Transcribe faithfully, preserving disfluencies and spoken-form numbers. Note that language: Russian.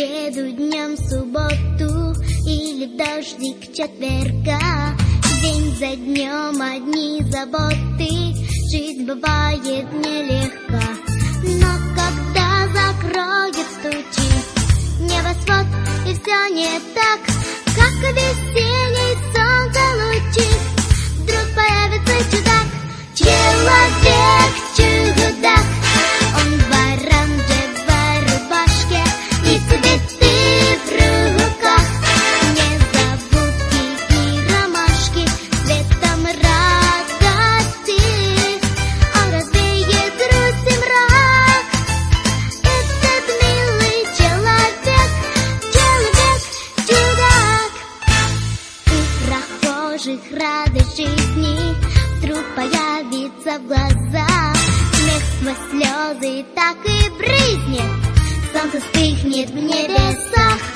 среду, днем субботу или в дождик четверга. День за днем одни заботы, жить бывает нелегко. Но когда закроет тучи небосвод, и все не так, как весенний солнце лучи, вдруг появится чудак. Человек, чудак, он в оранжевой рубашке и цветы в руках. Незабудки и ромашки цветом радости, он развеет грусть и мрак. Этот милый человек, человек, чудак. У прохожих радость жизни вдруг появится в глазах. Смех сквозь слезы так и брызнет, солнце вспыхнет в небесах.